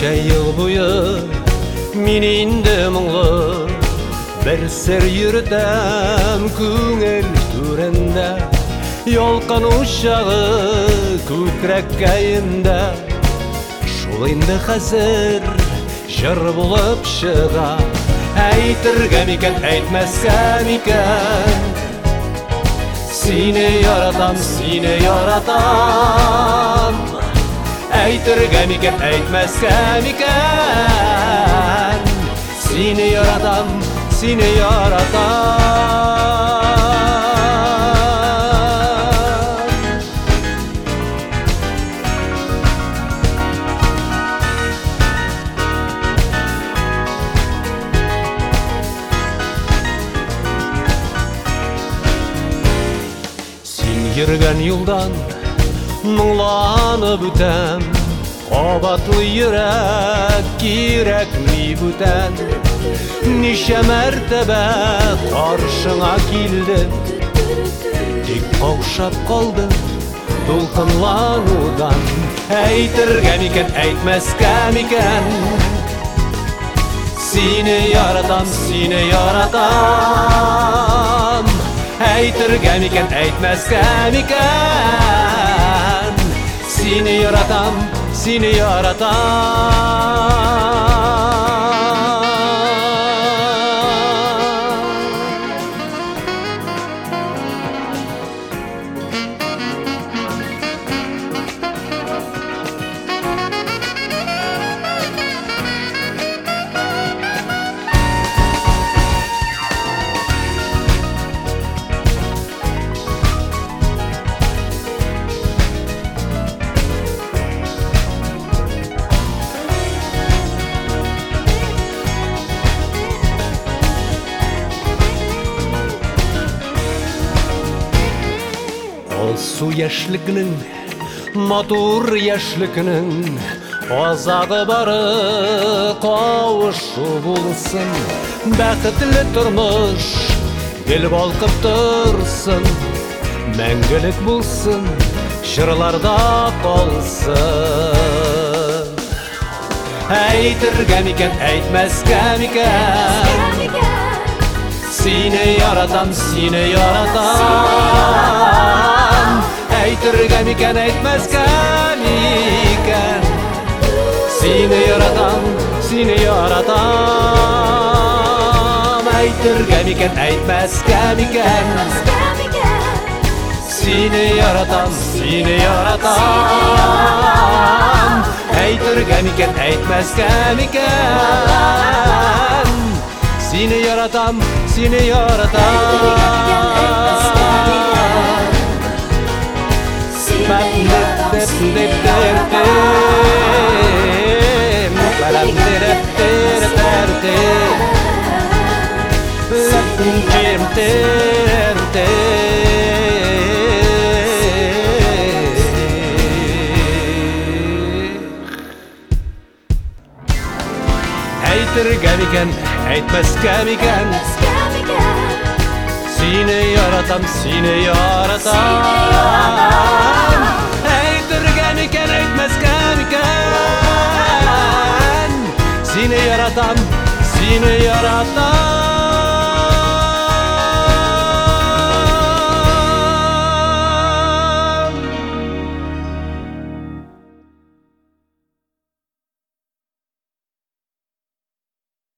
yıl boyu mininde muңлы bir sir yürütem көңіл түрінде Yolkan uşağı көкірек кайында Шул инде хәзер жыр булып чыга Әйтергә микән, әйтмәскә микән Сине яратам, сине яратам Әйтергә микән, әйтмәскә микән Сине яратам, сине яратам Йөргән юлдан мұңланып үтәм Кабатлы йөрәк кирәкми бүтән Ничә мәртәбә каршыңа килдем Тик каушап калдым дулкынланудан Әйтергә микән, әйтмәскә микән Сине яратам, сине яратам Әйтергә микән, әйтмәскә микән Сине яратам, сине яратам Су яшьлекнең, матур яшьлекнең Азагы бары кавышу булсын Бәхетле тормыш гел балкып торсын Мәңгелек булсын, җырларда калсын Әйтергә микән, әйтмәскә микән Сине яратам, сине яратам Әйтергә микән, әйтмәскә микән Сине яратам, сине яратам Әйтергә микән, әйтмәскә микән Сине яратам, сине яратам Әйтергә микән, әйтмәскә микән Сине яратам, сине яратам Әйтергә микән, әйтмәскә микән Сине яратам, сине яратам Әйтергә микән, әйтмәскә микән Сине яратам, сине яратам